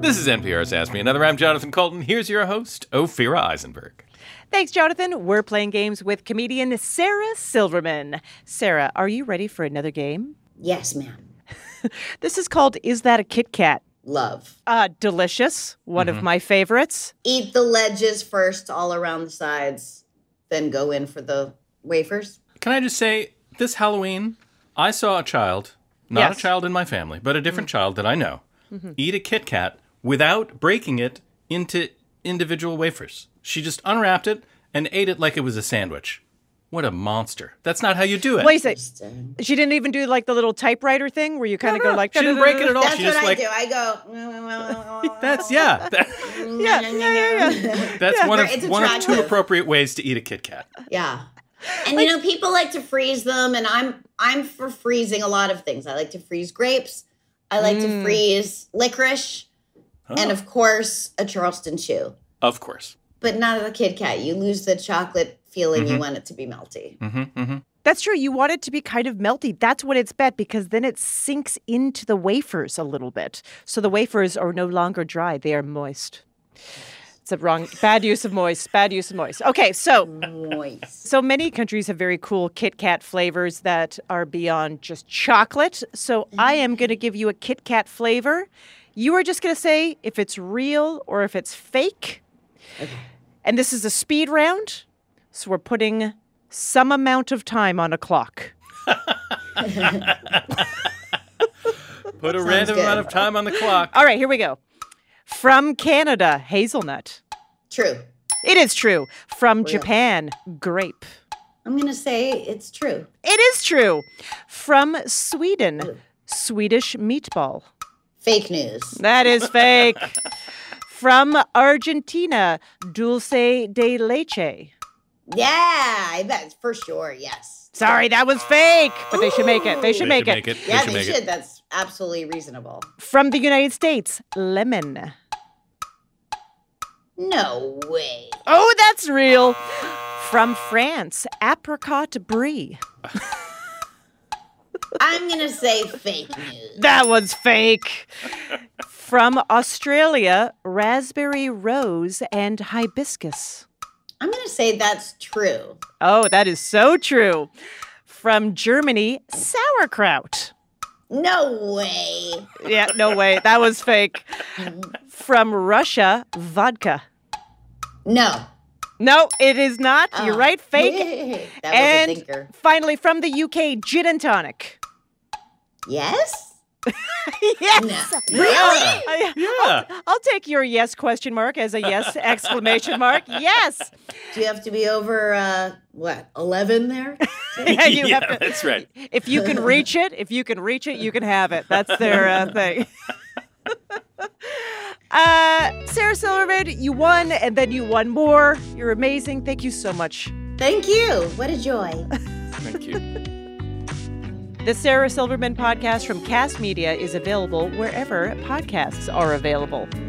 This is NPR's Ask Me Another. I'm Jonathan Colton. Here's your host, Ophira Eisenberg. Thanks, Jonathan. We're playing games with comedian Sarah Silverman. Sarah, are you ready for another game? Yes, ma'am. This is called Is That a Kit Kat? Love. Delicious. One of my favorites. Eat the ledges first all around the sides, then go in for the wafers. Can I just say, this Halloween, I saw a child, not a child in my family, but a different child that I know, eat a Kit Kat without breaking it into individual wafers. She just unwrapped it and ate it like it was a sandwich. What a monster. That's not how you do it. Wait a second. She didn't even do like the little typewriter thing where you kind of go like... She didn't break it at all. That's She what just I do. I go... That's, Yeah. That's It's one of two attractive. appropriate ways to eat a Kit Kat. Yeah. And, people like to freeze them, and I'm for freezing a lot of things. I like to freeze grapes. I like to freeze licorice. And, of course, a Charleston chew. Of course. But not a Kit Kat. You lose the chocolate feeling. You want it to be melty. That's true. You want it to be kind of melty. That's what it's bet, because then it sinks into the wafers a little bit. So the wafers are no longer dry. They are moist. It's a bad use of moist. Okay, so Moist. so many countries have very cool Kit Kat flavors that are beyond just chocolate. So I am going to give you a Kit Kat flavor. You are just going to say if it's real or if it's fake. Okay. And this is a speed round. So we're putting some amount of time on a clock. Put a random amount of time on the clock. All right, here we go. From Canada, hazelnut. True. It is true. From Japan, grape. I'm going to say it's true. It is true. From Sweden, Swedish meatball. Fake news. That is fake. From Argentina, dulce de leche. Yeah, I bet for sure. Yes. Sorry, that was fake, but they should make it. They should make it. Yeah, they should. That's absolutely reasonable. From the United States, lemon. No way. Oh, that's real. From France, apricot brie. I'm going to say fake news. That was fake. From Australia, raspberry rose and hibiscus. I'm going to say that's true. Oh, that is so true. From Germany, sauerkraut. No way. Yeah, no way. That was fake. From Russia, vodka. No. No, it is not. You're right. Fake. That was And a thinker. finally, from the UK, gin and tonic. Yes? Yes. No. Really? Yeah. I'll take your yes question mark as a yes exclamation mark. Yes. Do you have to be over, 11 there? Yeah, you have to, that's right. If you can reach it, you can have it. That's their thing. Sarah Silverman, you won, and then you won more. You're amazing. Thank you so much. Thank you. What a joy. Thank you. The Sarah Silverman podcast from Cast Media is available wherever podcasts are available.